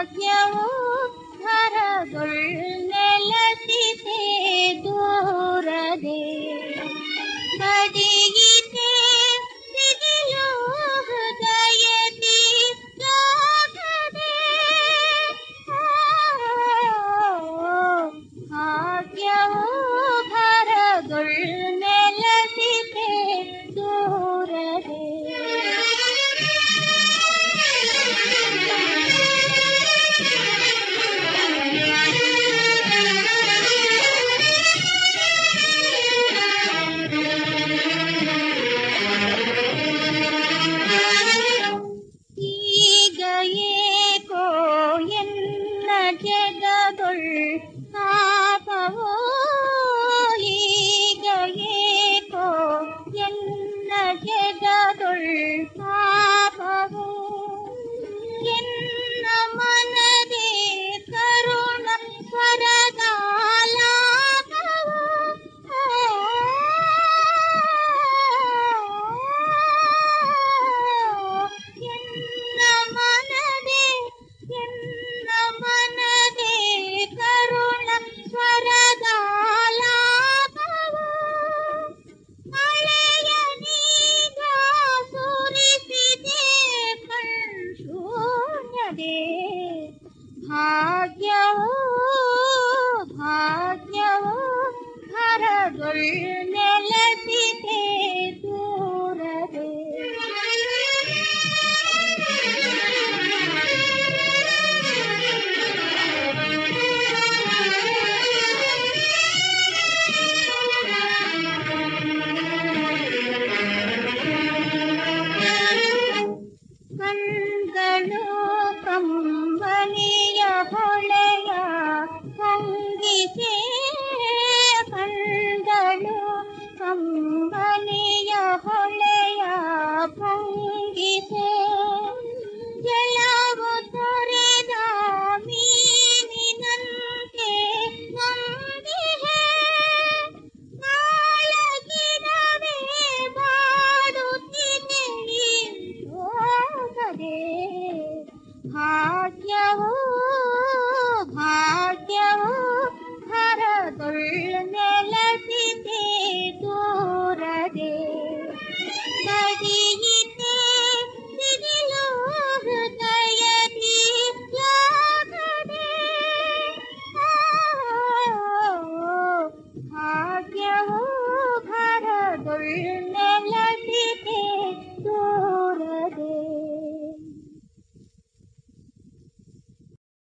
ಭಾಗ್ಯವೋ ಹರಗೊಳ್ ನೆಲಸಿತೆ ದೂರದೆ ಬದಿಯಿತೆ ಸಿಗಿಲೋ ಹೃದಯದಿ ಜಾಗದೆ ಭಾಗ್ಯವೋ ಹರಗೊಳ್ ನೆಲಸಿತೆ ದೂರದೆ ಜಗದೊಳ್ ಪಾಪವೋ ಈಗ ಏಕೋ ಎನ್ನ ಜಗದೊಳ್ ಪಾಪವೋ ಎನ್ನ ಮನದೇ ಕರುಣ ಸ್ವರದಾಲಾಪವೋ ಎನ್ನ ಮನದೇ ಕರುಣ ಸ್ವರದಾಲಾಪವೋ ಮಳೆಯ ನೀಗ ಸುರಿಸಿದೆ ಕಣ್ಶೂನ್ಯದೆ ಭಾಗ್ಯವೋ ಭಾಗ್ಯವೋ ಹರಗೊಳ್ ನೆಲಸಿತೆ ದೂರದೆ ಕಣ್ಗಳು ಕಂಬನಿಯ ಹೊಳೆಯ ಹೊಂಗಿಸೆ ಕಣ್ಗಳು ಕಂಬನಿಯ ಹೊಳೆಯ ಹೊಂಗಿಸೆ ಜಲವು ತೊರೆದ ಮೀನಿನಂತೆ ನಂಬಿಹೆ ಕಾಳಗಿರವೇ ಬಾಡುತ್ತಿದೆ ಭಾಗ್ಯವೋ